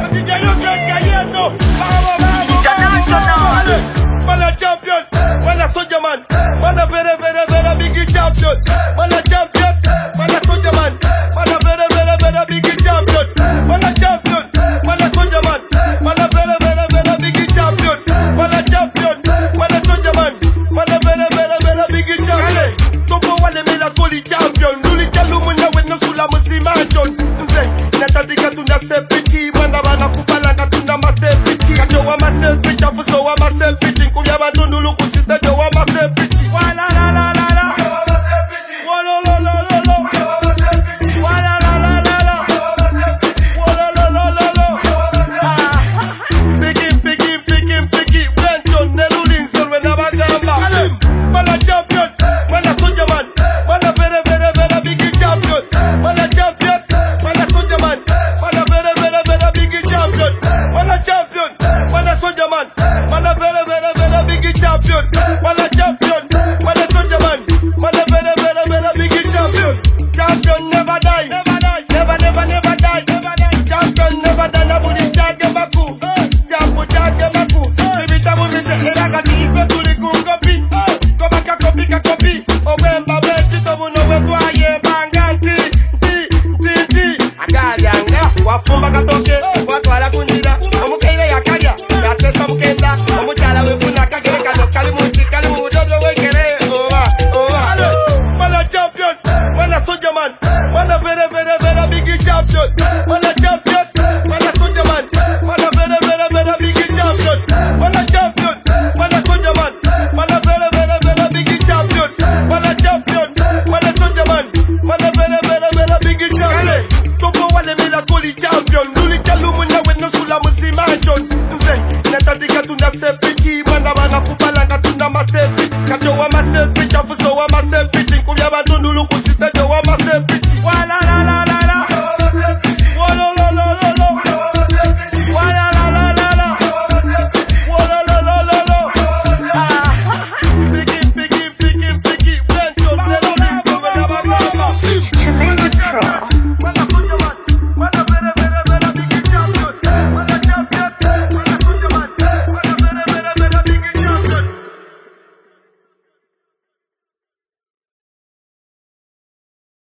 Man a champion, man a soldier man, man a very, very, very big champion. Man a champion, man a soldier man, man a very, very, very big champion. Man a champion, man a soldier man, man a very, very, very big champion. Man a champion, man a soldier man, man a very, very, very big champion. Topo wale me la koli champion, luli chalu muna wena sula musimanjon. Nze, natadika tuna sepiti, mana wana kupalanga tuna masepiti. Kato wa masepiti, afuso wa masepiti. Wafumba katoke, watu wala kunjira, omukaire ya kalia, ya tesa mukenda, omuchala wefuna kagere kano, kalimu dodo wekere, Man a champion, man a soldier man, man a very, very, very big champion. Man